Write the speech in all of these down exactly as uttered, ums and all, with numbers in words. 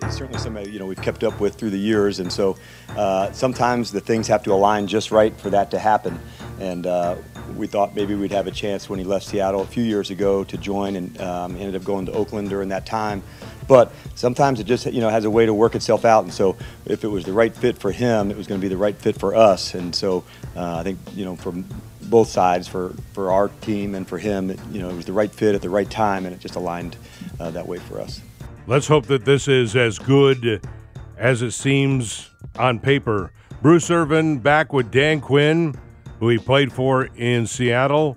he's certainly somebody, you know, we've kept up with through the years. And so uh, sometimes the things have to align just right for that to happen. And uh, we thought maybe we'd have a chance when he left Seattle a few years ago to join, and um, ended up going to Oakland during that time. But sometimes it just, you know, has a way to work itself out. And so if it was the right fit for him, it was going to be the right fit for us. And so uh, I think, you know, from both sides, for, for our team and for him, it, you know, it was the right fit at the right time, and it just aligned uh, that way for us. Let's hope that this is as good as it seems on paper. Bruce Irvin back with Dan Quinn, who he played for in Seattle,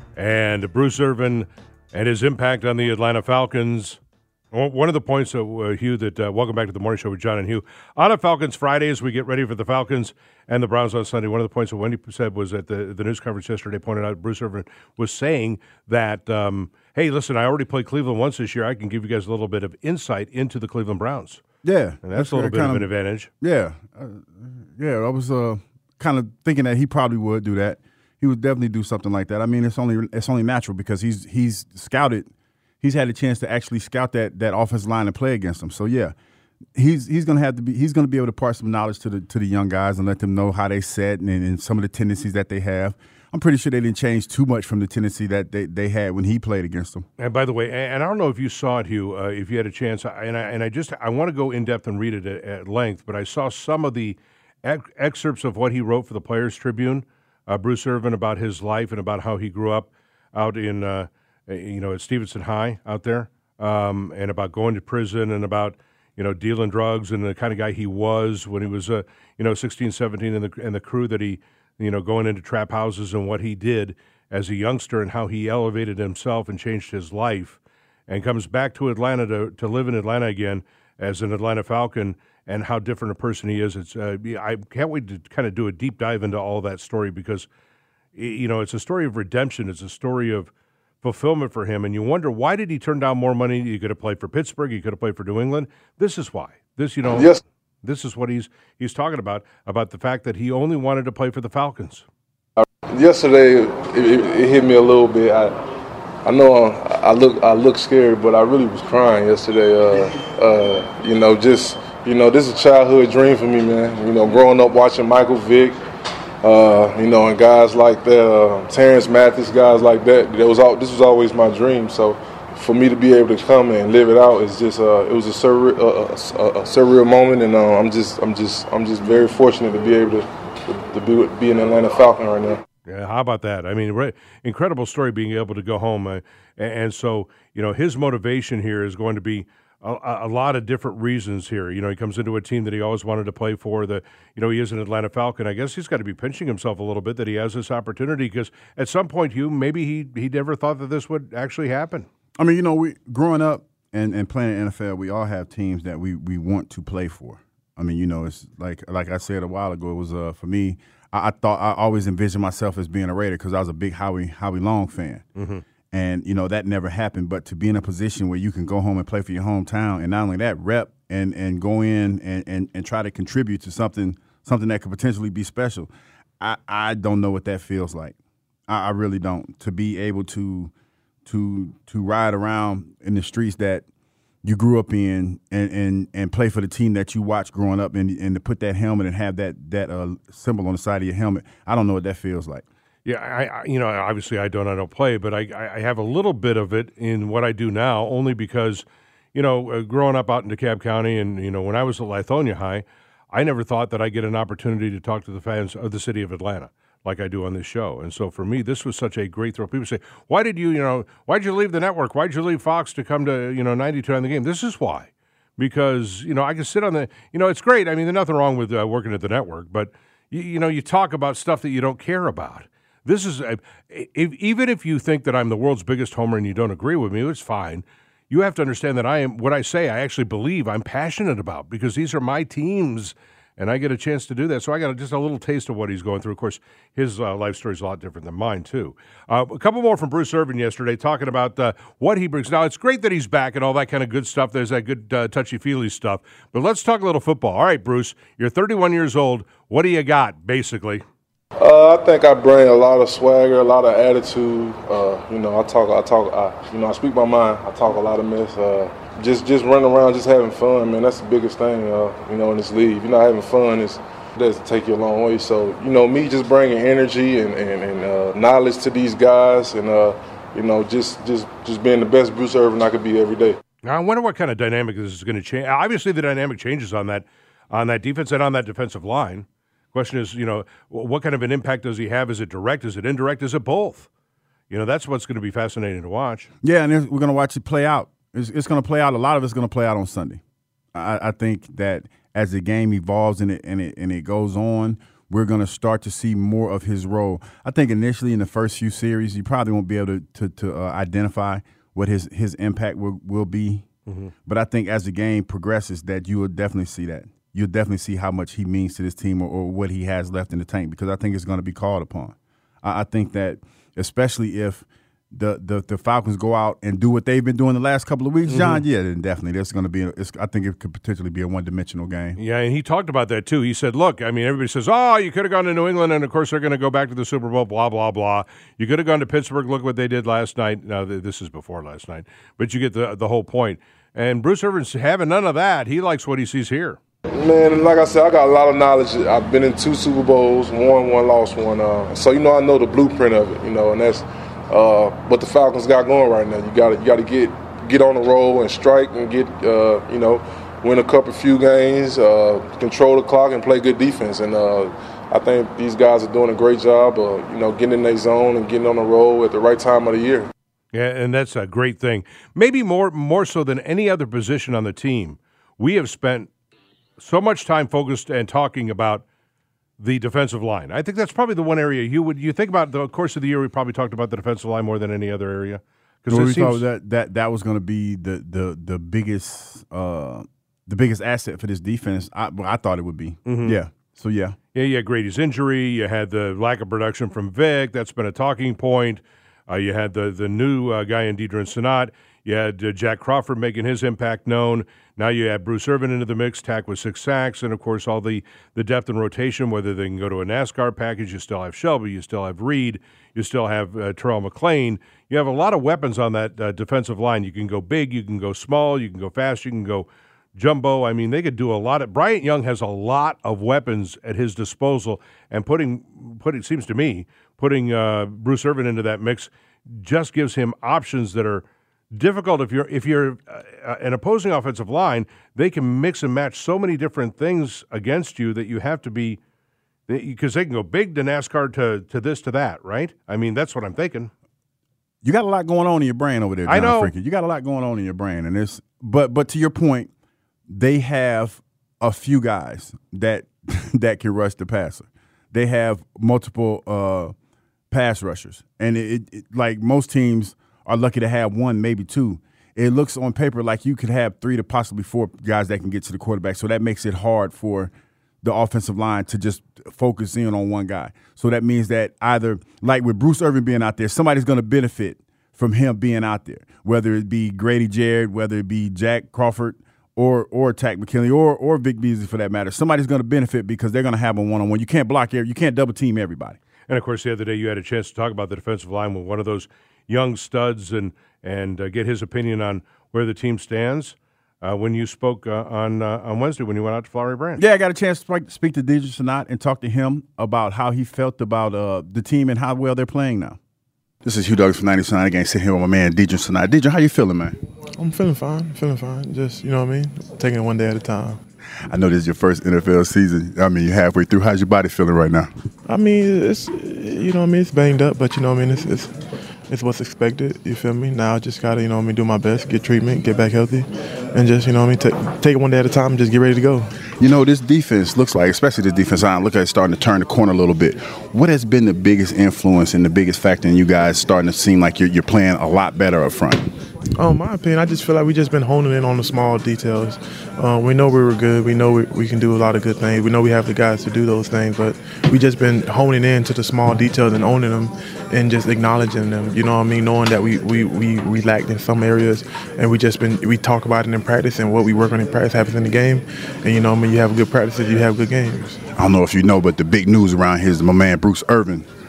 and Bruce Irvin and his impact on the Atlanta Falcons. One of the points, uh, Hugh, that uh, welcome back to the Morning Show with John and Hugh. On a Falcons Friday, as we get ready for the Falcons and the Browns on Sunday, one of the points that Wendy said was at the, the news conference yesterday, pointed out Bruce Irvin was saying that, um, hey, listen, I already played Cleveland once this year. I can give you guys a little bit of insight into the Cleveland Browns. Yeah. And that's, that's a little bit of an advantage. Yeah. Uh, yeah, I was uh, kind of thinking that he probably would do that. He would definitely do something like that. I mean, it's only it's only natural because he's he's scouted. He's had a chance to actually scout that that offensive line and play against them. So yeah, he's he's gonna have to be he's gonna be able to impart some knowledge to the to the young guys and let them know how they set and, and some of the tendencies that they have. I'm pretty sure they didn't change too much from the tendency that they, they had when he played against them. And by the way, and I don't know if you saw it, Hugh, uh, if you had a chance, and I and I just I want to go in depth and read it at, at length, but I saw some of the ex- excerpts of what he wrote for the Players Tribune, uh, Bruce Irvin, about his life and about how he grew up out in. Uh, you know, at Stevenson High out there, um, and about going to prison and about, you know, dealing drugs and the kind of guy he was when he was, uh, you know, sixteen, seventeen, and the, and the crew that he, you know, going into trap houses and what he did as a youngster and how he elevated himself and changed his life, and comes back to Atlanta to, to live in Atlanta again as an Atlanta Falcon, and how different a person he is. It's uh, I can't wait to kind of do a deep dive into all that story because, you know, it's a story of redemption. It's a story of fulfillment for him, and you wonder, why did he turn down more money? He could have played for Pittsburgh. He could have played for New England. This is why. This, you know, yes. This is what he's he's talking about, about the fact that he only wanted to play for the Falcons. Yesterday, it, it, it hit me a little bit. I I know I look I look scared, but I really was crying yesterday. Uh, uh, you know, just, you know, this is a childhood dream for me, man. You know, growing up watching Michael Vick, Uh, you know, and guys like that, uh, Terrence Mathis, guys like that. That was all. This was always my dream. So, for me to be able to come and live it out is just. Uh, it was a surreal, uh, a, a surreal moment, and uh, I'm just, I'm just, I'm just very fortunate to be able to, to, to be, be an Atlanta Falcon right now. Yeah, how about that? I mean, right, incredible story being able to go home, uh, and, and so you know his motivation here is going to be. A, a lot of different reasons here. You know, he comes into a team that he always wanted to play for. The, you know, he is an Atlanta Falcon. I guess he's got to be pinching himself a little bit that he has this opportunity because at some point, Hugh, maybe he he never thought that this would actually happen. I mean, you know, we growing up and, and playing in the N F L, we all have teams that we, we want to play for. I mean, you know, it's like like I said a while ago. It was uh, for me. I, I thought I always envisioned myself as being a Raider because I was a big Howie Howie Long fan. Mm-hmm. And, you know, that never happened. But to be in a position where you can go home and play for your hometown, and not only that, rep and, and go in and, and, and try to contribute to something something that could potentially be special, I, I don't know what that feels like. I, I really don't. To be able to to to ride around in the streets that you grew up in and, and, and play for the team that you watched growing up, and, and to put that helmet and have that, that uh, symbol on the side of your helmet, I don't know what that feels like. Yeah, I, I, you know, obviously I don't, I don't play, but I, I have a little bit of it in what I do now, only because, you know, uh, growing up out in DeKalb County, and you know, when I was at Lithonia High, I never thought that I'd get an opportunity to talk to the fans of the city of Atlanta like I do on this show. And so for me, this was such a great thrill. People say, "Why did you, you know, why did you leave the network? Why did you leave Fox to come to, you know, ninety-two on the game?" This is why, because you know, I can sit on the, you know, it's great. I mean, there's nothing wrong with uh, working at the network, but you, you know, you talk about stuff that you don't care about. This is, a, if, even if you think that I'm the world's biggest homer and you don't agree with me, it's fine. You have to understand that I am, what I say, I actually believe I'm passionate about because these are my teams and I get a chance to do that. So I got just a little taste of what he's going through. Of course, his uh, life story is a lot different than mine, too. Uh, a couple more from Bruce Irvin yesterday talking about uh, what he brings. Now, it's great that he's back and all that kind of good stuff. There's that good uh, touchy-feely stuff. But let's talk a little football. All right, Bruce, you're thirty-one years old. What do you got, basically? Uh, I think I bring a lot of swagger, a lot of attitude. Uh, you know, I talk, I talk, I, you know, I speak my mind. I talk a lot of mess. Uh, just just running around, just having fun, man. That's the biggest thing, uh, you know, in this league. If you're not having fun, it's, it doesn't take you a long way. So, you know, me just bringing energy and, and, and uh, knowledge to these guys and, uh, you know, just, just, just being the best Bruce Irvin I could be every day. Now, I wonder what kind of dynamic this is going to change. Obviously, the dynamic changes on that on that defense and on that defensive line. Question is, you know, what kind of an impact does he have? Is it direct? Is it indirect? Is it both? You know, that's what's going to be fascinating to watch. Yeah, and we're going to watch it play out. It's, it's going to play out. A lot of it's going to play out on Sunday. I, I think that as the game evolves and it and it and it goes on, we're going to start to see more of his role. I think initially in the first few series, you probably won't be able to to, to uh, identify what his his impact will, will be. Mm-hmm. But I think as the game progresses, that you will definitely see that. You'll definitely see how much he means to this team or, or what he has left in the tank, because I think it's going to be called upon. I, I think that especially if the, the the Falcons go out and do what they've been doing the last couple of weeks, John, mm-hmm. yeah, then definitely there's going to be. A, it's, I think it could potentially be a one-dimensional game. Yeah, and he talked about that too. He said, "Look, I mean, everybody says, oh, you could have gone to New England, and of course they're going to go back to the Super Bowl, blah blah blah. You could have gone to Pittsburgh. Look what they did last night. Now this is before last night, but you get the the whole point. And Bruce Irvin's having none of that. He likes what he sees here. Man, like I said, I got a lot of knowledge. I've been in two Super Bowls, won one, lost one. Uh, so you know, I know the blueprint of it. You know, and that's uh, what the Falcons got going right now. You got to you got to get get on the roll and strike and get uh, you know, win a couple few games, uh, control the clock and play good defense. And uh, I think these guys are doing a great job of you know getting in their zone and getting on the roll at the right time of the year. Yeah, and that's a great thing. Maybe more more so than any other position on the team, we have spent so much time focused and talking about the defensive line. I think that's probably the one area you would you think about the course of the year. We probably talked about the defensive line more than any other area. Because we seems- thought that that that was going to be the the the biggest uh, the biggest asset for this defense. I, well, I thought it would be. Mm-hmm. Yeah. So yeah. Yeah. You had Grady's injury. You had the lack of production from Vic. That's been a talking point. Uh, you had the the new uh, guy in Deidre Senat. You had uh, Jack Crawford making his impact known. Now you add Bruce Irvin into the mix, Tack with six sacks, and, of course, all the, the depth and rotation, whether they can go to a NASCAR package. You still have Shelby. You still have Reed. You still have uh, Terrell McClain. You have a lot of weapons on that uh, defensive line. You can go big. You can go small. You can go fast. You can go jumbo. I mean, they could do a lot. Of, Bryant Young has a lot of weapons at his disposal, and putting, putting seems to me, putting uh, Bruce Irvin into that mix just gives him options that are difficult. If you're if you're uh, an opposing offensive line, they can mix and match so many different things against you that you have to be, because they can go big to NASCAR to to this to that, right? I mean, that's what I'm thinking. You got a lot going on in your brain over there, John I know. Fricken. You got a lot going on in your brain, and it's but but to your point, they have a few guys that that can rush the passer. They have multiple uh, pass rushers, and it, it like most teams are lucky to have one, maybe two. It looks on paper like you could have three to possibly four guys that can get to the quarterback, so that makes it hard for the offensive line to just focus in on one guy. So that means that either, like with Bruce Irvin being out there, somebody's going to benefit from him being out there, whether it be Grady Jarrett, whether it be Jack Crawford, or or Tack McKinley, or or Vic Beasley for that matter. Somebody's going to benefit because they're going to have a one-on-one. You can't block every, you can't double team everybody. And, of course, the other day you had a chance to talk about the defensive line with one of those young studs and and uh, get his opinion on where the team stands uh, when you spoke uh, on uh, on Wednesday when you went out to Flowery Branch. Yeah, I got a chance to speak to Deidre Senat and talk to him about how he felt about uh, the team and how well they're playing now. This is Hugh Douglas from ninety Nine Again, sitting here with my man Deidre Senat. Deidre, how you feeling, man? I'm feeling fine, feeling fine. Just, you know what I mean, taking it one day at a time. I know this is your first N F L season. I mean, you're halfway through. How's your body feeling right now? I mean, it's, you know what I mean, it's banged up, but you know what I mean, it's it's, it's what's expected, you feel me? Now I just got to, you know what I mean, do my best, get treatment, get back healthy, and just, you know what I mean, take, take it one day at a time and just get ready to go. You know, this defense looks like, especially this defense line, look like it's starting to turn the corner a little bit. What has been the biggest influence and the biggest factor in you guys starting to seem like you're, you're playing a lot better up front? Oh, in my opinion, I just feel like we just been honing in on the small details. Uh, we know we were good. We know we, we can do a lot of good things. We know we have the guys to do those things, but we just been honing in to the small details and owning them and just acknowledging them. You know what I mean? Knowing that we, we, we, we lacked in some areas, and we just been we talk about it in practice, and what we work on in practice happens in the game. And you know what I mean? You have good practices, you have good games. I don't know if you know, but the big news around here is my man Bruce Irvin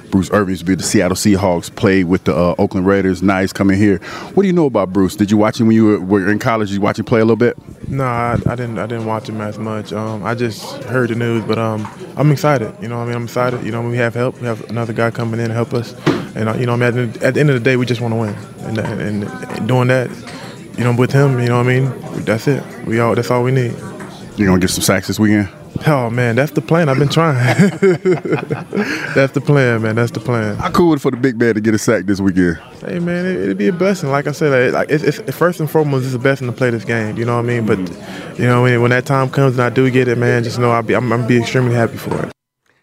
Bruce Irvin used to be the Seattle Seahawks, played with the uh, Oakland Raiders. Nice coming here. What do you know about Bruce? Did you watch him when you were, were in college? Did you watch him play a little bit? No, I, I didn't. I didn't watch him as much. Um, I just heard the news, but um, I'm excited. You know, what I mean, I'm excited. You know, we have help. We have another guy coming in to help us, and uh, you know, I mean, at, the, at the end of the day, we just want to win, and, and, and doing that, you know, with him, you know, what I mean, that's it. We all. That's all we need. You gonna get some sacks this weekend? Oh, man, that's the plan. I've been trying. That's the plan, man. That's the plan. How cool would it for the big man to get a sack this weekend? Hey, man, it, it'd be a blessing. Like I said, like it's, it's, first and foremost, it's a blessing to play this game. You know what I mean? But, you know, when, when that time comes and I do get it, man, just know I'll be, I'm, I'm be extremely happy for it.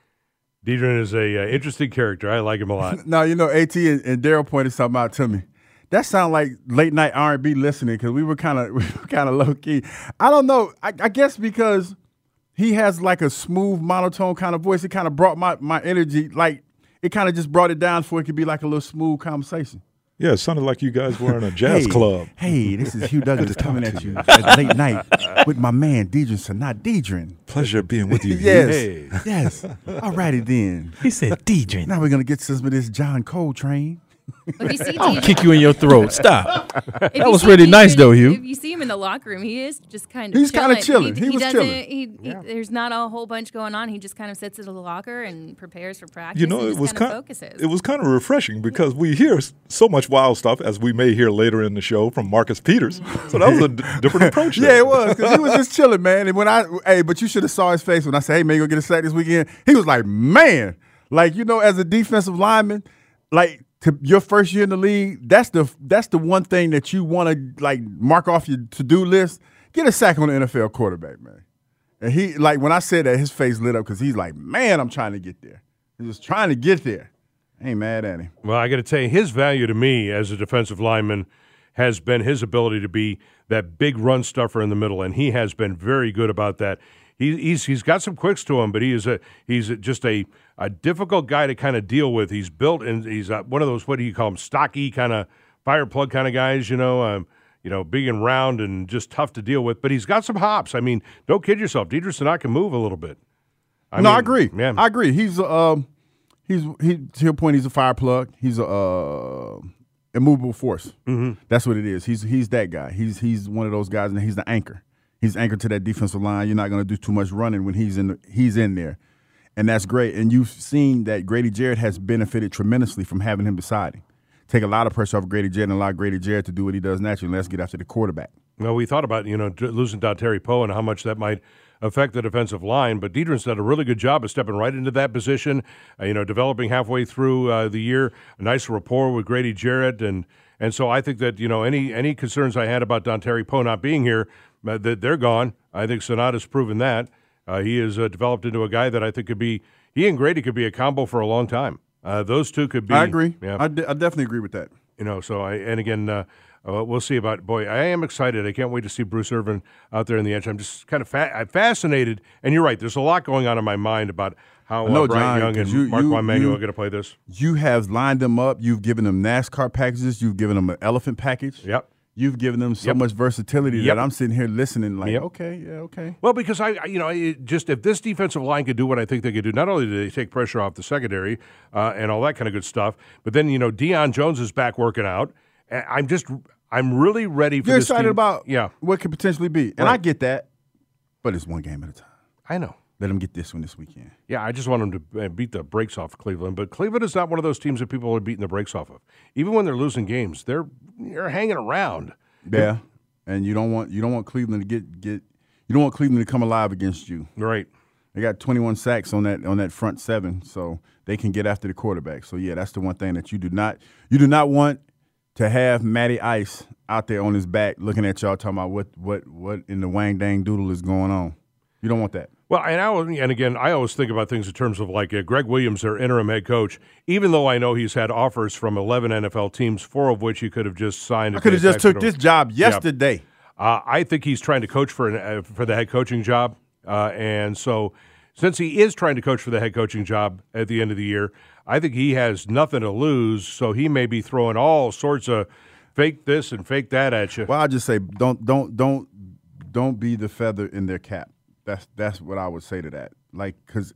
Dedrin is a uh, interesting character. I like him a lot. Now, you know, AT and, and Daryl pointed something out to me. That sound like late night R and B listening because we were kind of we were kind of low key. I don't know. I, I guess because he has like a smooth monotone kind of voice. It kind of brought my, my energy, like it kind of just brought it down so it could be like a little smooth conversation. Yeah, it sounded like you guys were in a jazz hey, club. Hey, this is Hugh Douglas coming at you at late night with my man Dedrin Sanat. Dedrin. Pleasure being with you. Yes, Hey. yes. All righty then. He said, Dedrin. Now we're gonna get some of this John Coltrane. If you see I'll Dedrin- kick you in your throat. Stop. If That you was see really nice, Dedrin- though, Hugh. If you see him in the locker room, he is just kind of He's kinda chilling. He was doesn't, chilling. He, he, There's not a whole bunch going on. He just kind of sits in the locker and prepares for practice. You know, and it just was kind kind of focuses. it was kind of refreshing because we hear s- so much wild stuff as we may hear later in the show from Marcus Peters. So that was a d- different approach. Yeah, there. it was because he was just chilling, man. And when I, hey, but you should have saw his face when I said, "Hey, man, you gonna get a sack this weekend." He was like, "Man, like you know, as a defensive lineman, like to your first year in the league, that's the that's the one thing that you want to like mark off your to do list. Get a sack on the N F L quarterback, man." And he like when I said that, his face lit up because he's like, "Man, I'm trying to get there. He was trying to get there." I ain't mad at him. Well, I got to tell you, his value to me as a defensive lineman has been his ability to be that big run stuffer in the middle, and he has been very good about that. He, he's he's got some quicks to him, but he is a he's just a, a difficult guy to kind of deal with. He's built and he's uh, one of those, what do you call them, stocky kind of fire plug kind of guys, you know, um, you know, big and round and just tough to deal with. But he's got some hops. I mean, don't kid yourself. Dedrin Sanat can move a little bit. I no, mean, I agree. Yeah, I agree. He's a, um, he's he to your point. He's a fire plug. He's a uh, immovable force. Mm-hmm. That's what it is. He's he's that guy. He's he's one of those guys, and he's the anchor. He's anchored to that defensive line. You're not going to do too much running when he's in the, he's in there, and that's great. And you've seen that Grady Jarrett has benefited tremendously from having him beside him. Take a lot of pressure off Grady Jarrett and allow Grady Jarrett to do what he does naturally. Let's get after the quarterback. Well, we thought about, you know, losing Dontari Poe and how much that might affect the defensive line, but Dedrin's done a really good job of stepping right into that position, uh, you know, developing halfway through uh, the year, a nice rapport with Grady Jarrett, and and so I think that, you know, any any concerns I had about Dontari Poe not being here, uh, that they're gone. I think Sanat has proven that. Uh, he has uh, developed into a guy that I think could be, he and Grady could be a combo for a long time. Uh, those two could be. I agree. Yeah. I, de- I definitely agree with that. You know, so I, and again, uh, uh, we'll see about, boy, I am excited. I can't wait to see Bruce Irvin out there in the edge. I'm just kind of fa- I'm fascinated, and you're right, there's a lot going on in my mind about how uh, know, Bryant John, Young and 'cause you- Mark you- Wamanuel you- are going to play this. You have lined them up. You've given them NASCAR packages. You've given them an elephant package. Yep. You've given them so Yep. much versatility Yep. that I'm sitting here listening like, Yep. okay, yeah, okay. Well, because I, I- you know, it just if this defensive line could do what I think they could do, not only do they take pressure off the secondary uh, and all that kind of good stuff, but then, you know, Deion Jones is back working out. And I'm just, I'm really ready for You're this excited team. about Yeah, what could potentially be. And Right. I get that, but it's one game at a time. I know. Let them get this one this weekend. Yeah, I just want them to uh, beat the brakes off Cleveland. But Cleveland is not one of those teams that people are beating the brakes off of. Even when they're losing games, they're they're hanging around. Yeah. And you don't want you don't want Cleveland to get get you don't want Cleveland to come alive against you. Right. They got twenty-one sacks on that on that front seven, so they can get after the quarterback. So yeah, that's the one thing that you do not you do not want to have Matty Ice out there on his back looking at y'all talking about what what what in the wang dang doodle is going on. You don't want that. Well, and, I, always- and again, I always think about things in terms of like uh, Greg Williams, their interim head coach, even though I know he's had offers from eleven N F L teams, four of which he could have just signed. I if could they have just affected took him. this job yesterday. Uh, I think he's trying to coach for an, uh, for the head coaching job, uh, and so since he is trying to coach for the head coaching job at the end of the year, I think he has nothing to lose. So he may be throwing all sorts of fake this and fake that at you. Well, I just say don't don't don't don't be the feather in their cap. That's that's what I would say to that. Like, because if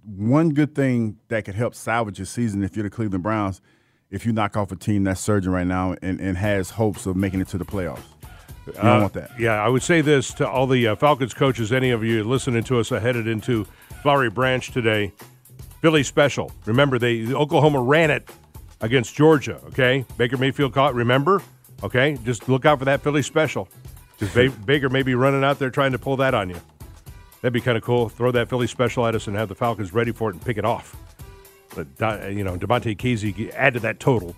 one good thing that could help salvage your season if you're the Cleveland Browns, if you knock off a team that's surging right now and, and has hopes of making it to the playoffs. You don't Uh, want that. Yeah, I would say this to all the uh, Falcons coaches, any of you listening to us headed into Flowery Branch today, Philly special. Remember, they Oklahoma ran it against Georgia, okay? Baker Mayfield caught, remember? Okay, just look out for that Philly special. Because ba- Baker may be running out there trying to pull that on you. That'd be kind of cool. Throw that Philly special at us and have the Falcons ready for it and pick it off. But, you know, Devontae Casey add to that total.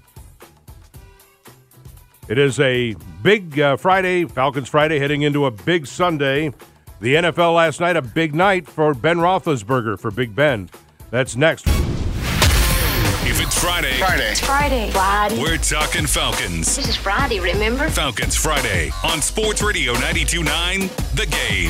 It is a big uh, Friday, Falcons Friday, heading into a big Sunday. The N F L last night, a big night for Ben Roethlisberger, for Big Ben. That's next. If it's Friday, Friday. It's Friday. Friday. We're talking Falcons. This is Friday, remember? Falcons Friday on Sports Radio ninety-two point nine, The Game.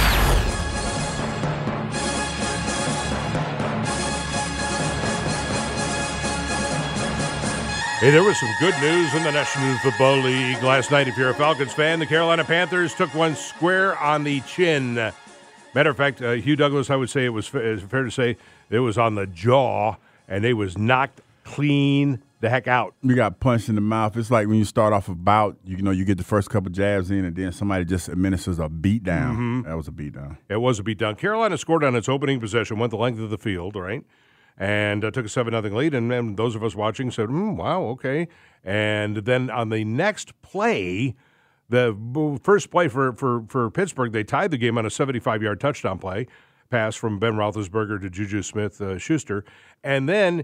Hey, there was some good news in the National Football League last night. If you're a Falcons fan, the Carolina Panthers took one square on the chin. Matter of fact, uh, Hugh Douglas, I would say it was fa- fair to say it was on the jaw, and they was knocked clean the heck out. You got punched in the mouth. It's like when you start off a bout, you know, you get the first couple jabs in, and then somebody just administers a beat down. Mm-hmm. That was a beat down. It was a beat down. Carolina scored on its opening possession, went the length of the field, right? And uh, took a seven nothing lead, and then those of us watching said, mm, wow, okay. And then on the next play, the first play for, for, for Pittsburgh, they tied the game on a seventy-five-yard touchdown play, pass from Ben Roethlisberger to Juju Smith-Schuster. And then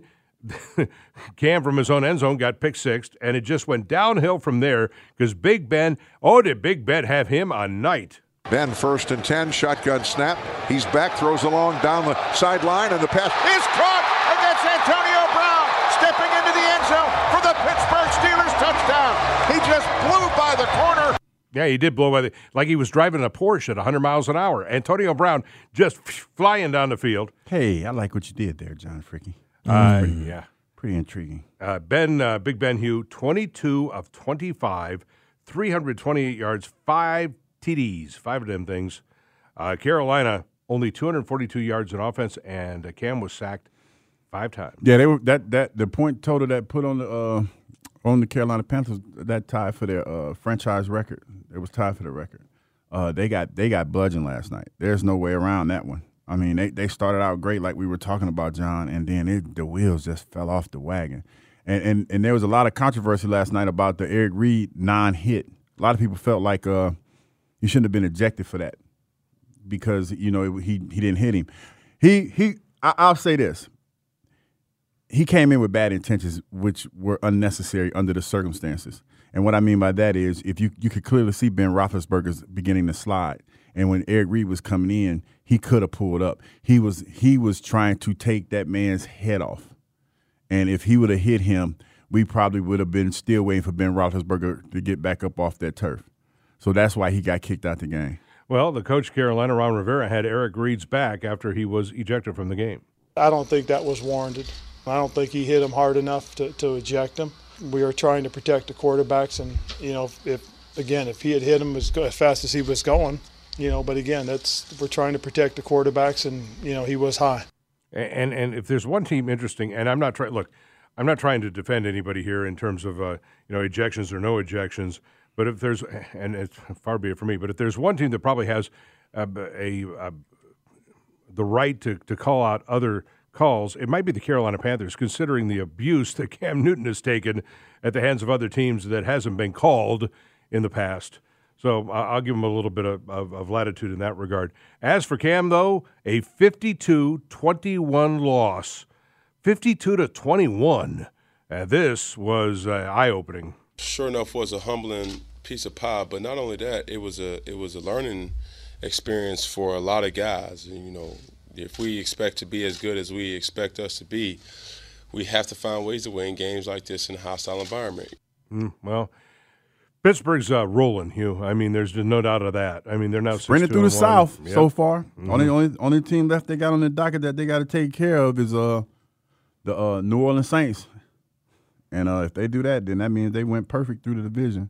Cam from his own end zone got pick six, and it just went downhill from there because Big Ben, oh, did Big Ben have him a night. Ben first and ten, shotgun snap. He's back, throws along down the sideline, and the pass is caught against Antonio Brown, stepping into the end zone for the Pittsburgh Steelers touchdown. He just blew by the corner. Yeah, he did blow by the like he was driving a Porsche at one hundred miles an hour. Antonio Brown just flying down the field. Hey, I like what you did there, John Fricky. Uh, pretty, yeah, pretty intriguing. Uh, Ben, uh, Big Ben Hugh, twenty-two of twenty-five, three hundred twenty-eight yards, five T Ds, five of them things. Uh, Carolina only two hundred forty-two yards in offense, and uh, Cam was sacked five times. Yeah, they were that that the point total that put on the uh, on the Carolina Panthers, that tied for their uh, franchise record. It was tied for the record. Uh, they got they got bludgeoned last night. There's no way around that one. I mean, they, they started out great like we were talking about, John, and then it, the wheels just fell off the wagon. And, and and there was a lot of controversy last night about the Eric Reed non-hit. A lot of people felt like uh, he shouldn't have been ejected for that because, you know, he he didn't hit him. He he. I, I'll say this. He came in with bad intentions, which were unnecessary under the circumstances. And what I mean by that is if you, you could clearly see Ben Roethlisberger's beginning to slide. And when Eric Reed was coming in, he could have pulled up. He was he was trying to take that man's head off. And if he would have hit him, we probably would have been still waiting for Ben Roethlisberger to get back up off that turf. So that's why he got kicked out the game. Well, the coach, Carolina, Ron Rivera, had Eric Reed's back after he was ejected from the game. I don't think that was warranted. I don't think he hit him hard enough to, to eject him. We are trying to protect the quarterbacks, and, you know, if, if again, if he had hit him as, as fast as he was going, you know, but again, that's we're trying to protect the quarterbacks, and, you know, he was high. And and if there's one team interesting, and I'm not trying, look, I'm not trying to defend anybody here in terms of, uh, you know, ejections or no ejections, but if there's, and it's far be it for me, but if there's one team that probably has a, a, a the right to, to call out other calls, it might be the Carolina Panthers, considering the abuse that Cam Newton has taken at the hands of other teams that hasn't been called in the past. So I'll give him a little bit of, of, of latitude in that regard. As for Cam, though, a fifty-two twenty-one loss, fifty-two to twenty-one. Uh, this was uh, eye-opening. Sure enough, was a humbling piece of pie. But not only that, it was a it was a learning experience for a lot of guys. You know, if we expect to be as good as we expect us to be, we have to find ways to win games like this in a hostile environment. Mm, well. Pittsburgh's uh, rolling, Hugh. I mean, there's no doubt of that. I mean, they're now sprinting through the South yep. so far. Mm-hmm. Only, only, only team left they got on the docket that they got to take care of is uh, the uh, New Orleans Saints. And uh, if they do that, then that means they went perfect through the division.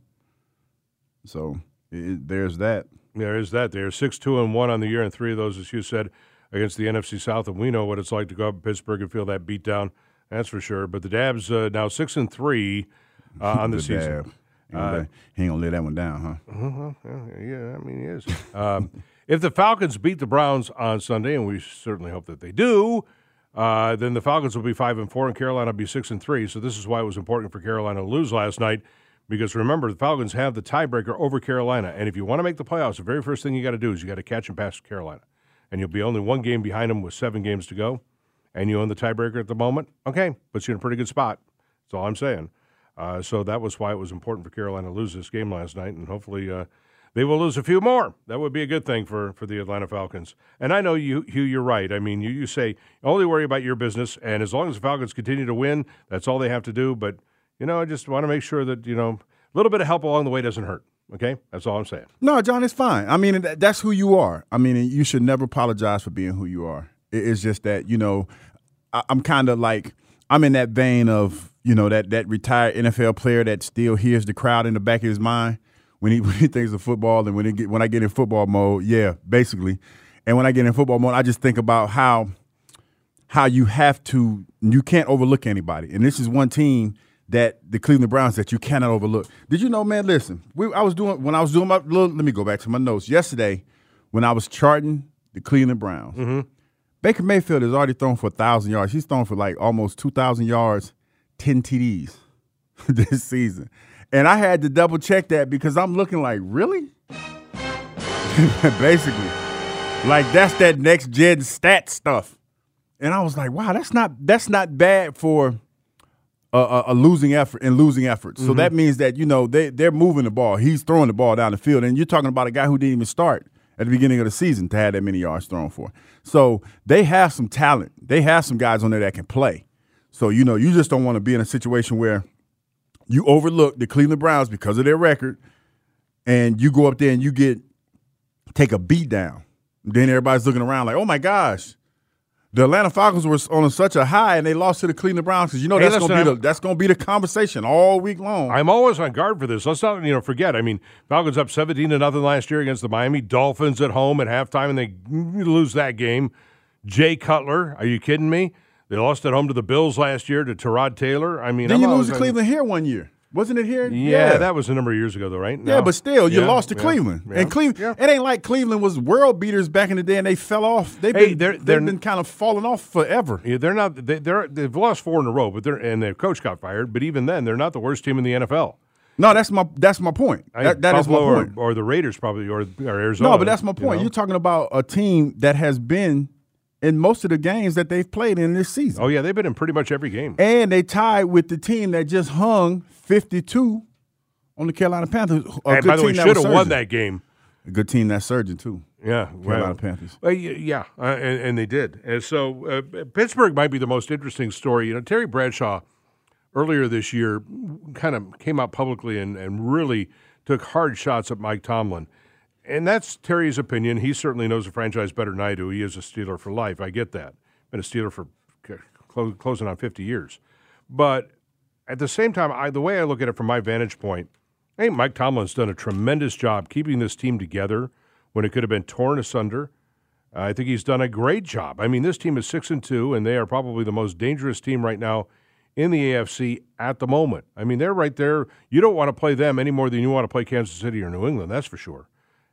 So it, there's that. There is that. They're six two and one on the year, and three of those, as you said, against the N F C South, and we know what it's like to go up to Pittsburgh and feel that beat down. That's for sure. But the Dabs uh, now six and three uh, on the, the season. Dab. He ain't, uh, let, he ain't gonna let that one down, huh? Uh-huh, yeah, I mean he is. um, if the Falcons beat the Browns on Sunday, and we certainly hope that they do, uh, then the Falcons will be five and four, and Carolina will be six and three. So this is why it was important for Carolina to lose last night, because remember the Falcons have the tiebreaker over Carolina, and if you want to make the playoffs, the very first thing you got to do is you got to catch and pass Carolina, and you'll be only one game behind them with seven games to go, and you own the tiebreaker at the moment. Okay, puts you in a pretty good spot. That's all I'm saying. Uh, so that was why it was important for Carolina to lose this game last night, and hopefully uh, they will lose a few more. That would be a good thing for, for the Atlanta Falcons. And I know, you, Hugh, you're right. I mean, you, you say only worry about your business, and as long as the Falcons continue to win, that's all they have to do. But, you know, I just want to make sure that, you know, a little bit of help along the way doesn't hurt. Okay? That's all I'm saying. No, John, it's fine. I mean, that's who you are. I mean, you should never apologize for being who you are. It's just that, you know, I'm kind of like, I'm in that vein of, you know, that that retired N F L player that still hears the crowd in the back of his mind when he when he thinks of football, and when he get when I get in football mode, yeah, basically. And when I get in football mode, I just think about how how you have to you can't overlook anybody. And this is one team that the Cleveland Browns that you cannot overlook. Did you know, man? Listen, we, I was doing when I was doing my little. Let me go back to my notes yesterday when I was charting the Cleveland Browns. Mm-hmm. Baker Mayfield has already thrown for a thousand yards. He's thrown for like almost two thousand yards, ten T Ds this season. And I had to double check that because I'm looking like, really? Basically. Like that's that next gen stat stuff. And I was like, wow, that's not that's not bad for a, a, a losing effort and losing efforts. Mm-hmm. So that means that, you know, they, they're moving the ball. He's throwing the ball down the field. And you're talking about a guy who didn't even start at the beginning of the season to have that many yards thrown for. So they have some talent. They have some guys on there that can play. So, you know, you just don't want to be in a situation where you overlook the Cleveland Browns because of their record, and you go up there and you get take a beat down. Then everybody's looking around like, oh, my gosh, the Atlanta Falcons were on such a high and they lost to the Cleveland Browns, because you know hey, that's going to be the that's going to be the conversation all week long. I'm always on guard for this. Let's not you know forget. I mean, Falcons up seventeen to nothing last year against the Miami Dolphins at home at halftime, and they lose that game. Jay Cutler, are you kidding me? They lost at home to the Bills last year to Tyrod Taylor. I mean, then I'm you lose to on, Cleveland here one year. Wasn't it here? Yeah, yeah, that was a number of years ago, though, right? No. Yeah, but still, you yeah, lost to yeah, Cleveland. Yeah, and Cleveland, yeah. It ain't like Cleveland was world beaters back in the day and they fell off. They've hey, been, they're, they've they're, been kind of falling off forever. Yeah, they're not. They, they're they've lost four in a row, but they're and their coach got fired. But even then, they're not the worst team in the N F L. No, that's my that's my point. That, that is my point. Or, or the Raiders probably, or, or Arizona. No, but that's my point. You know? You're talking about a team that has been in most of the games that they've played in this season. Oh yeah, they've been in pretty much every game. And they tied with the team that just hung fifty-two on the Carolina Panthers. A and good by the way, team should have won that game. A good team that's surging too. Yeah, Carolina well, Panthers. Well, yeah, uh, and, and they did. And so uh, Pittsburgh might be the most interesting story. You know, Terry Bradshaw earlier this year kind of came out publicly and, and really took hard shots at Mike Tomlin. And that's Terry's opinion. He certainly knows the franchise better than I do. He is a Steeler for life. I get that. Been a Steeler for close, closing on fifty years. But at the same time, I, the way I look at it from my vantage point, I think Mike Tomlin's done a tremendous job keeping this team together when it could have been torn asunder. Uh, I think he's done a great job. I mean, this team is six and two, and they are probably the most dangerous team right now in the A F C at the moment. I mean, they're right there. You don't want to play them any more than you want to play Kansas City or New England, that's for sure.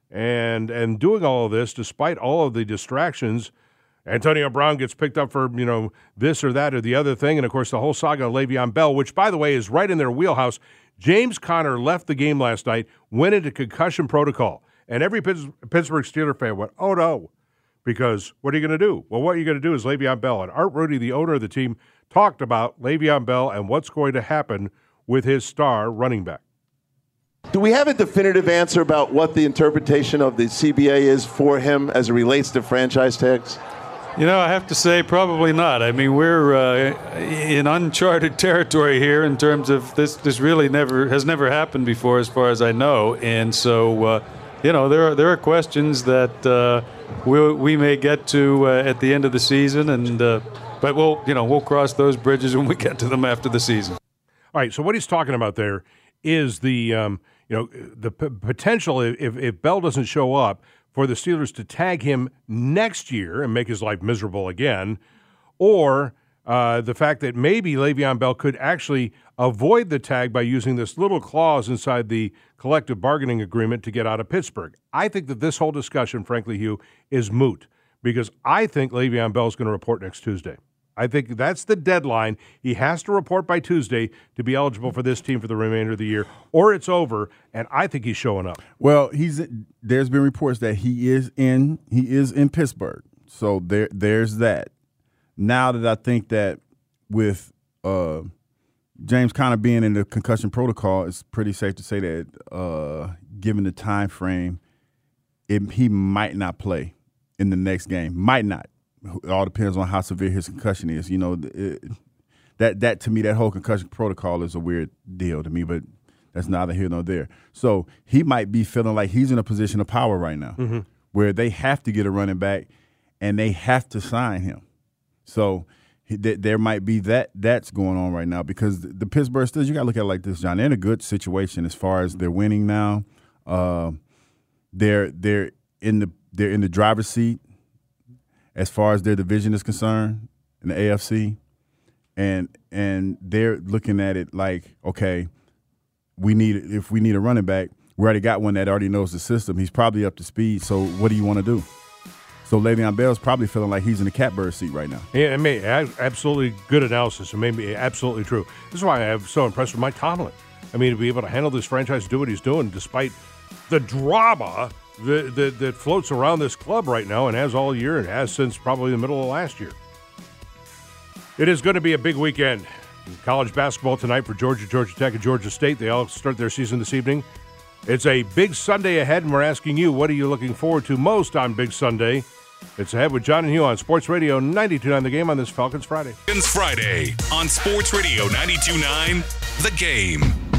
And and doing all of this, despite all of the distractions, Antonio Brown gets picked up for, you know, this or that or the other thing. And, of course, the whole saga of Le'Veon Bell, which, by the way, is right in their wheelhouse. James Conner left the game last night, went into concussion protocol. And every Pittsburgh Steelers fan went, oh, no, because what are you going to do? Well, what you're going to do is Le'Veon Bell. And Art Rooney, the owner of the team, talked about Le'Veon Bell and what's going to happen with his star running back. Do we have a definitive answer about what the interpretation of the C B A is for him as it relates to franchise tags? You know, I have to say probably not. I mean, we're uh, in uncharted territory here in terms of this. This really never has never happened before, as far as I know. And so, uh, you know, there are there are questions that uh, we we may get to uh, at the end of the season, and uh, but we'll you know we'll cross those bridges when we get to them after the season. All right. So what he's talking about there is the um, you know the p- potential if if Bell doesn't show up for the Steelers to tag him next year and make his life miserable again, or uh, the fact that maybe Le'Veon Bell could actually avoid the tag by using this little clause inside the collective bargaining agreement to get out of Pittsburgh. I think that this whole discussion, frankly, Hugh, is moot because I think Le'Veon Bell is going to report next Tuesday. I think that's the deadline. He has to report by Tuesday to be eligible for this team for the remainder of the year, or it's over, and I think he's showing up. Well, he's there's been reports that he is in he is in Pittsburgh. So there there's that. Now that I think that with uh, James Conner being in the concussion protocol, it's pretty safe to say that uh, given the time frame, it, he might not play in the next game. Might not. It all depends on how severe his concussion is. You know, it, that that to me, that whole concussion protocol is a weird deal to me, but that's neither here nor there. So he might be feeling like he's in a position of power right now, mm-hmm. where they have to get a running back and they have to sign him. So he, th- there might be that that's going on right now because the, the Pittsburgh Steelers, you got to look at it like this, John. They're in a good situation as far as they're winning now. Uh, they're they're in the they're in the driver's seat as far as their division is concerned in the A F C, and and they're looking at it like, okay, we need if we need a running back, we already got one that already knows the system. He's probably up to speed. So what do you want to do? So Le'Veon Bell's probably feeling like he's in the catbird seat right now. Yeah, it may absolutely good analysis. It may be absolutely true. This is why I'm so impressed with Mike Tomlin. I mean, to be able to handle this franchise, do what he's doing, despite the drama that, that, that floats around this club right now and has all year and has since probably the middle of last year. It is going to be a big weekend. College basketball tonight for Georgia, Georgia Tech, and Georgia State. They all start their season this evening. It's a big Sunday ahead, and we're asking you, what are you looking forward to most on Big Sunday? It's Ahead with John and Hugh on Sports Radio ninety-two point nine The Game on this Falcons Friday. Falcons Friday on Sports Radio ninety-two point nine The Game.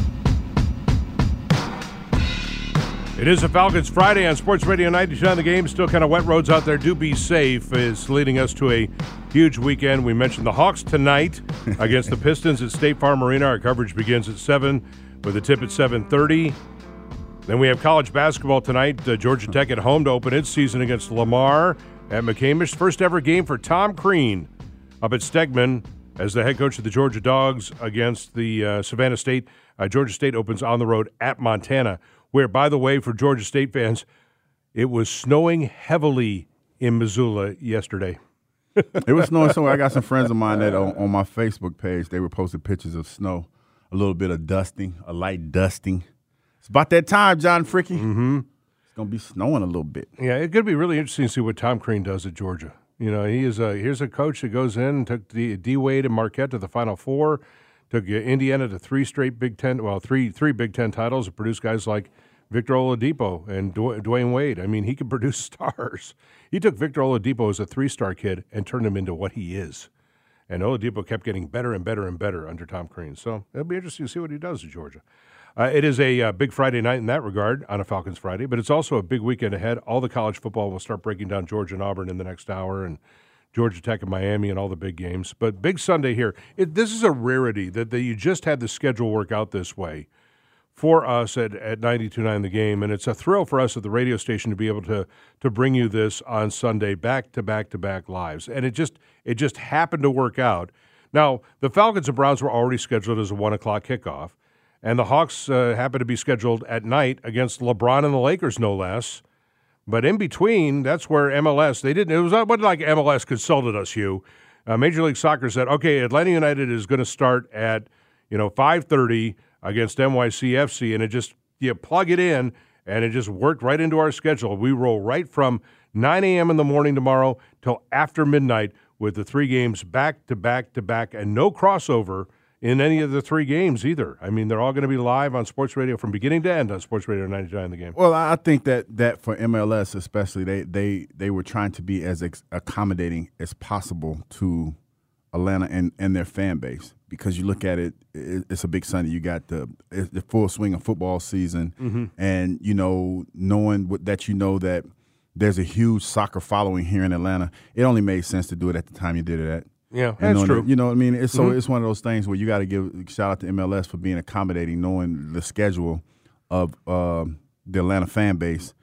It is a Falcons Friday on Sports Radio ninety-two point nine The Game. Still kind of wet roads out there. Do be safe is leading us to a huge weekend. We mentioned the Hawks tonight against the Pistons at State Farm Arena. Our coverage begins at seven with a tip at seven thirty. Then we have college basketball tonight. Uh, Georgia Tech at home to open its season against Lamar at McCamish. First ever game for Tom Crean up at Stegman as the head coach of the Georgia Dogs against the uh, Savannah State. Uh, Georgia State opens on the road at Montana, where, by the way, for Georgia State fans, it was snowing heavily in Missoula yesterday. It was snowing somewhere. I got some friends of mine that on, on my Facebook page, they were posting pictures of snow, a little bit of dusting, a light dusting. It's about that time, John Fricky. Mm-hmm. It's going to be snowing a little bit. Yeah, it's going to be really interesting to see what Tom Crean does at Georgia. You know, he is a here's a coach that goes in and took D, D Wade and Marquette to the Final Four, took Indiana to three straight Big Ten, well, three three Big Ten titles, and produced guys like Victor Oladipo and Dwayne Wade. I mean, he can produce stars. He took Victor Oladipo as a three-star kid and turned him into what he is. And Oladipo kept getting better and better and better under Tom Crean. So it'll be interesting to see what he does at Georgia. Uh, it is a uh, big Friday night in that regard on a Falcons Friday, but it's also a big weekend ahead. All the college football will start breaking down Georgia and Auburn in the next hour, and Georgia Tech and Miami and all the big games. But big Sunday here. It, this is a rarity that, that you just had the schedule work out this way for us at, at ninety-two point nine The Game, and it's a thrill for us at the radio station to be able to to bring you this on Sunday back to back to back lives. And it just it just happened to work out. Now, the Falcons and Browns were already scheduled as a one o'clock kickoff. And the Hawks uh, happen to be scheduled at night against LeBron and the Lakers, no less. But in between, that's where M L S, they didn't, it was not like M L S consulted us, Hugh. Uh, Major League Soccer said, okay, Atlanta United is going to start at, you know, five thirty against N Y C F C. And it just, you plug it in, and it just worked right into our schedule. We roll right from nine a.m. in the morning tomorrow till after midnight with the three games back to back to back and no crossover in any of the three games either. I mean, they're all going to be live on Sports Radio from beginning to end on Sports Radio ninety-two point nine The Game. Well, I think that, that for M L S especially, they they, they were trying to be as ex- accommodating as possible to Atlanta and, and their fan base, because you look at it, it it's a big Sunday. You got the the full swing of football season, mm-hmm. and, you know, knowing that you know that there's a huge soccer following here in Atlanta, it only made sense to do it at the time you did it at. Yeah, and that's true. The, you know what I mean? It's, so mm-hmm. it's one of those things where you got to give a shout out to M L S for being accommodating, knowing the schedule of uh, the Atlanta fan base,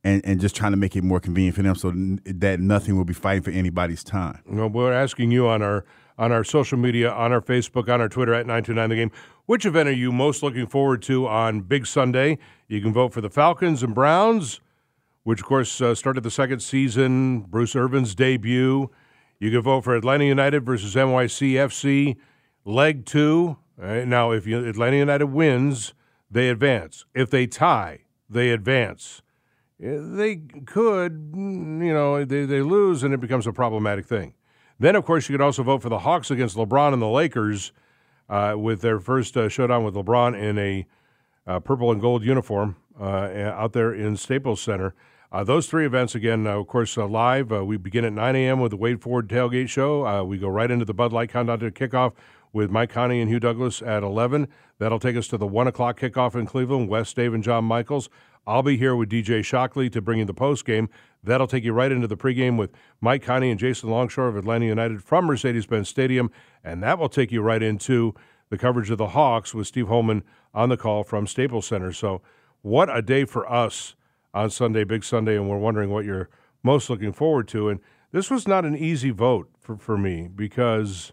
and, and just trying to make it more convenient for them so that nothing will be fighting for anybody's time. Well, we're asking you on our on our social media, on our Facebook, on our Twitter at nine two nine The Game, which event are you most looking forward to on Big Sunday? You can vote for the Falcons and Browns, which, of course, uh, started the second season, Bruce Irvin's debut. You can vote for Atlanta United versus N Y C F C, leg two. Uh, now, if you, Atlanta United wins, they advance. If they tie, they advance. Uh, They could, mm, you know, they, they lose and it becomes a problematic thing. Then, of course, you could also vote for the Hawks against LeBron and the Lakers uh, with their first uh, showdown with LeBron in a uh, purple and gold uniform uh, out there in Staples Center. Uh, those three events, again, uh, of course, uh, live. Uh, we begin at nine a.m. with the Wade Ford Tailgate Show. Uh, we go right into the Bud Light Countdown to kickoff with Mike Connie and Hugh Douglas at eleven. That'll take us to the one o'clock kickoff in Cleveland, Wes, Dave, and John Michaels. I'll be here with D J Shockley to bring you the postgame. That'll take you right into the pregame with Mike Connie and Jason Longshore of Atlanta United from Mercedes-Benz Stadium, and that will take you right into the coverage of the Hawks with Steve Holman on the call from Staples Center. So what a day for us on Sunday, Big Sunday, and we're wondering what you're most looking forward to. And this was not an easy vote for, for me because,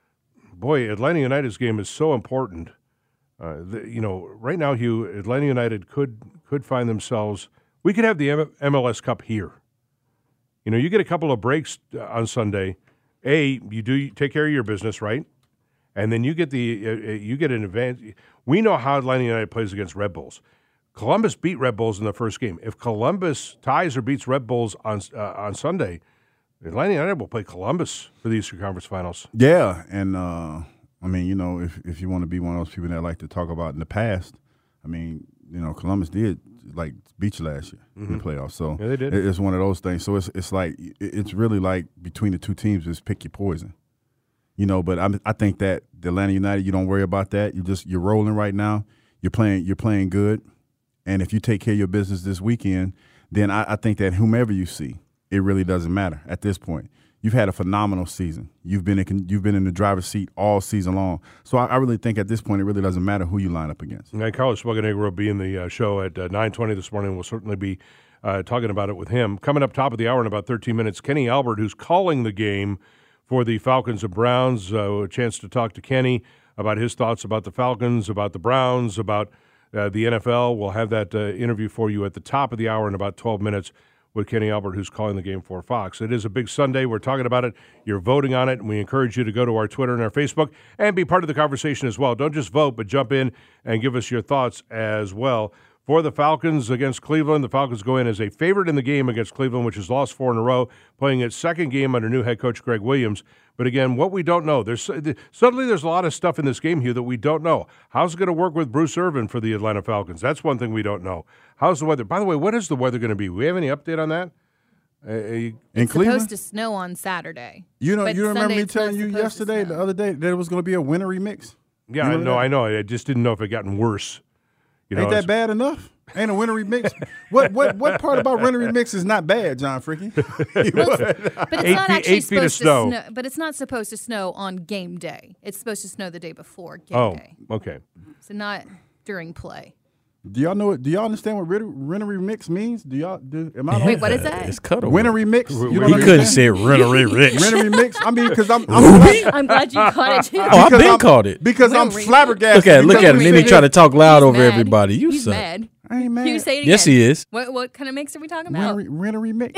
boy, Atlanta United's game is so important. Uh, the, you know, right now, Hugh, Atlanta United could could find themselves – we could have the M- MLS Cup here. You know, you get a couple of breaks uh, on Sunday. A, you do you take care of your business, right? And then you get the uh, you get an advantage. We know how Atlanta United plays against Red Bulls. Columbus beat Red Bulls in the first game. If Columbus ties or beats Red Bulls on uh, on Sunday, Atlanta United will play Columbus for the Eastern Conference Finals. Yeah, and uh, I mean, you know, if if you want to be one of those people that like to talk about in the past, I mean, you know, Columbus did like beat you last year mm-hmm. in the playoffs, so yeah, they did. It's one of those things. So it's it's like it's really like between the two teams, just pick your poison, you know. But I I think that the Atlanta United, you don't worry about that. You just you're rolling right now. You're playing you're playing good. And if you take care of your business this weekend, then I, I think that whomever you see, it really doesn't matter at this point. You've had a phenomenal season. You've been in, you've been in the driver's seat all season long. So I, I really think at this point it really doesn't matter who you line up against. And Carlos Bocanegra will be in the uh, show at uh, nine twenty this morning. We'll certainly be uh, talking about it with him. Coming up top of the hour in about thirteen minutes, Kenny Albert, who's calling the game for the Falcons and Browns. Uh, a chance to talk to Kenny about his thoughts about the Falcons, about the Browns, about Uh, the N F L. We'll have that uh, interview for you at the top of the hour in about twelve minutes with Kenny Albert, who's calling the game for Fox. It is a big Sunday. We're talking about it. You're voting on it, and we encourage you to go to our Twitter and our Facebook and be part of the conversation as well. Don't just vote, but jump in and give us your thoughts as well. For the Falcons against Cleveland, the Falcons go in as a favorite in the game against Cleveland, which has lost four in a row, playing its second game under new head coach Greg Williams. But again, what we don't know, there's suddenly there's a lot of stuff in this game here that we don't know. How's it going to work with Bruce Irvin for the Atlanta Falcons? That's one thing we don't know. How's the weather? By the way, what is the weather going to be? We have any update on that? Uh, in it's Cleveland? supposed to snow on Saturday. You know, but you remember Sunday me it's telling not you supposed to yesterday, snow. the other day, that it was going to be a wintry mix. Yeah, I know, I know. I just didn't know if it gotten worse. You know, Ain't that bad enough? Ain't a wintry mix? what what what part about wintry mix is not bad, John Fricky? Well, it's- but it's Eight not feet- actually eight feet of supposed to snow. snow. But it's not supposed to snow on game day. It's supposed to snow the day before game Oh, day. okay. So not during play. Do y'all know? What, do y'all understand what writ- wintry mix means? Do y'all? Do, am I Wait, on- what is that? It's cuddle. Wintry mix. We- You we- don't He couldn't understand? say wintry mix. Wintry mix. I mean, because I'm. I'm I'm glad you caught it too. Oh, I've Because been I'm- called it. Because I'm Wintry. flabbergasted. Look at look because at him. we Then he sit try here- to talk loud He's over mad. everybody. You He's suck. mad. I ain't mad. Can you say it again? Yes, he is. What what kind of mix are we talking about? Wintry, wintry mix.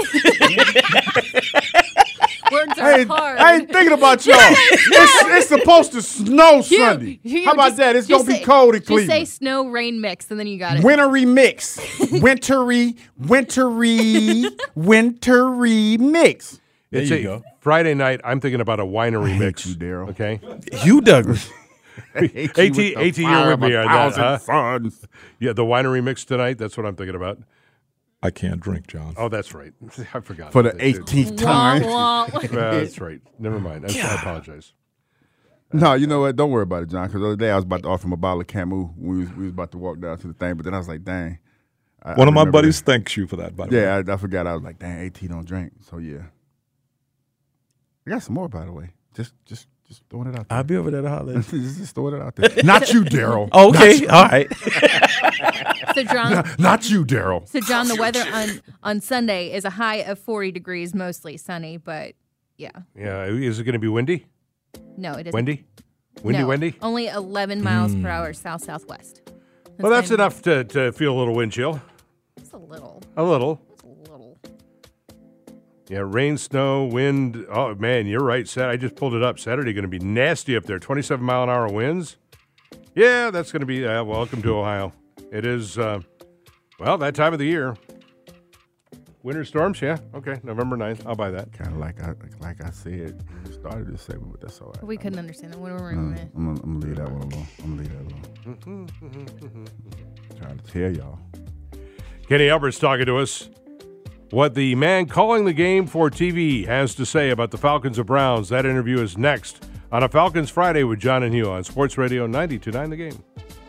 Words are I ain't, hard. I ain't thinking about y'all. it's, it's supposed to snow Hugh, Sunday. Hugh, How about just- that? It's just gonna be say- cold in Just say Cleveland. snow rain mix, and then you got it. Wintry mix. Wintry, wintry, wintry mix. There It's you a go. Friday night. I'm thinking about a winery hate mix. you, Daryl. Okay. Hugh Douglas. AT, AT, you're with me on that, huh? Suns. Yeah, the winery mix tonight. That's what I'm thinking about. I can't drink, John. Oh, that's right. I forgot. For the about that, too. eighteenth time. Wah, wah. Uh, that's right. Never mind. I, I apologize. No, you know what? Don't worry about it, John. Because the other day I was about to offer him a bottle of Camus when we was, we was about to walk down to the thing, but then I was like, dang. I, One I of my remember buddies that. thanks you for that, by the way. Yeah, I, I forgot. I was like, dang, AT don't drink. So yeah, I got some more, by the way. Just, just, just throwing it out there. I'll be over there to holler. just, just throwing it out there. Not you, Daryl. Okay, all right. So, John, Not you, Daryl. so John, the weather on, on Sunday is a high of forty degrees, mostly sunny, but yeah. Yeah, is it going to be windy? No, it isn't. Windy? Windy, no, windy? Only eleven miles Mm. per hour south-southwest. Well, that's gonna enough to, to feel a little wind chill. Just a little. A little. Just a little. Yeah, rain, snow, wind. Oh, man, you're right. Sat- I just pulled it up. Saturday going to be nasty up there. twenty-seven mile an hour winds. Yeah, that's going to be, uh, welcome to Ohio. It is, uh, well, that time of the year. Winter storms, yeah. Okay, November ninth. I'll buy that. Kind of like I like I said, we started this segment, but that's all right. We couldn't understand that. When we were Uh, in I'm, gonna, I'm gonna leave that one alone. I'm gonna leave that alone. Trying to tell y'all. Kenny Albert's talking to us. What the man calling the game for T V has to say about the Falcons or Browns. That interview is next on a Falcons Friday with John and Hugh on Sports Radio ninety-two point nine The Game.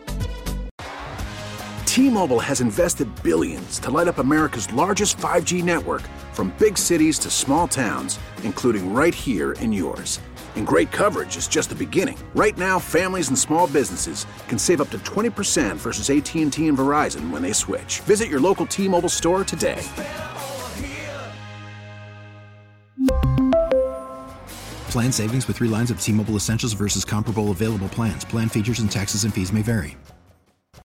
T-Mobile has invested billions to light up America's largest five G network, from big cities to small towns, including right here in yours. And great coverage is just the beginning. Right now, families and small businesses can save up to twenty percent versus A T and T and Verizon when they switch. Visit your local T-Mobile store today. Plan savings with three lines of T-Mobile Essentials versus comparable available plans. Plan features and taxes and fees may vary.